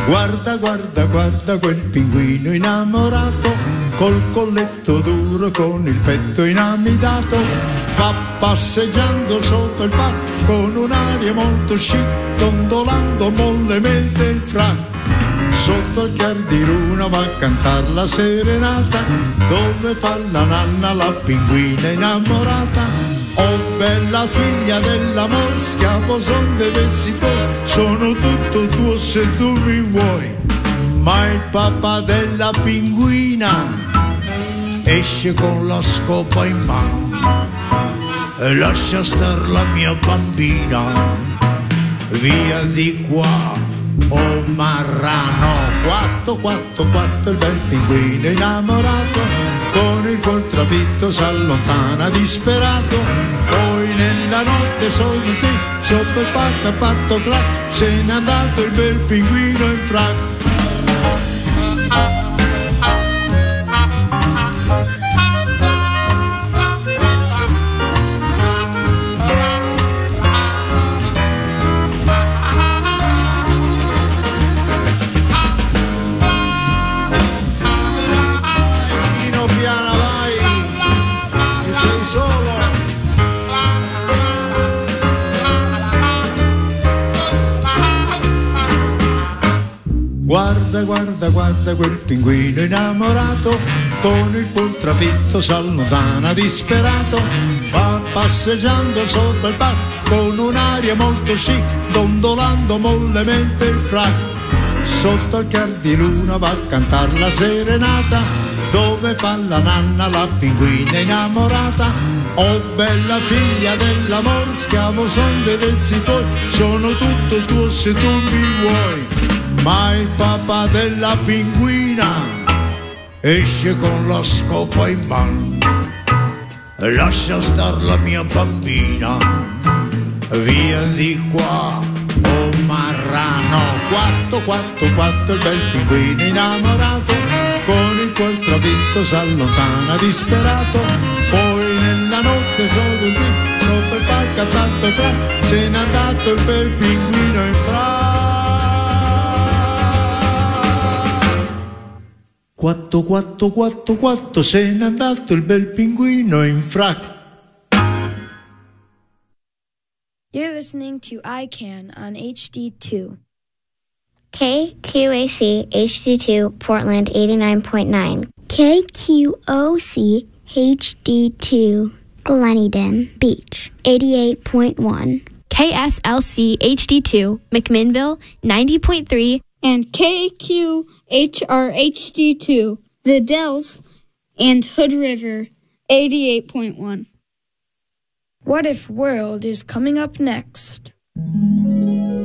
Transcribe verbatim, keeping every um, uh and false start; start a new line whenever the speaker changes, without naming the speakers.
Guarda, guarda, guarda quel pinguino innamorato, col colletto duro, con il petto inamidato, va passeggiando sopra il parco con un'aria molto chic, dondolando mollemente il frac. Sotto il chiar di luna va a cantar la serenata, dove fa la nanna la pinguina innamorata. Oh bella figlia dell'amor, schiavo son devessi poi, sono tutto tuo se tu mi vuoi. Ma il papà della pinguina esce con la scopa in mano e lascia star la mia bambina, via di qua. Oh marrano, quatto, quatto, quatto, il bel pinguino innamorato, con il col trafitto s'allontana disperato. Poi nella notte solita, sopra il palco ha fatto clac, se n'è andato il bel pinguino in frac. Guarda, guarda, guarda quel pinguino innamorato, con il col trafitto s'allontana disperato, va passeggiando sopra il parco con un'aria molto chic, dondolando mollemente il frac. Sotto il chiar di luna va a cantar la serenata, dove fa la nanna la pinguina innamorata. Oh bella figlia dell'amor, schiavo son devessi tuoi, sono tutto tuo se tu mi vuoi. Ma il papà della pinguina esce con la scopa in mano e lascia star la mia bambina, via di qua. Oh marrano, quatto, quatto, quatto, il bel pinguino innamorato, con il cuor trafitto s'allontana disperato. Poi nella notte solo un dì, sopra il palco ha fatto tra, se n'è andato il bel pinguino in fra. Quattro, quattro, quattro, quattro, se n'è andato il bel pinguino in frac.
You're listening to I CAN on H D two.
K Q A C H D two Portland eighty-nine point nine. K Q O C H D two Gleneden Beach eighty-eight point one.
K S L C H D two McMinnville ninety point three.
And K Q H R H D two The Dells and Hood River eighty-eight point one.
What If World is coming up next.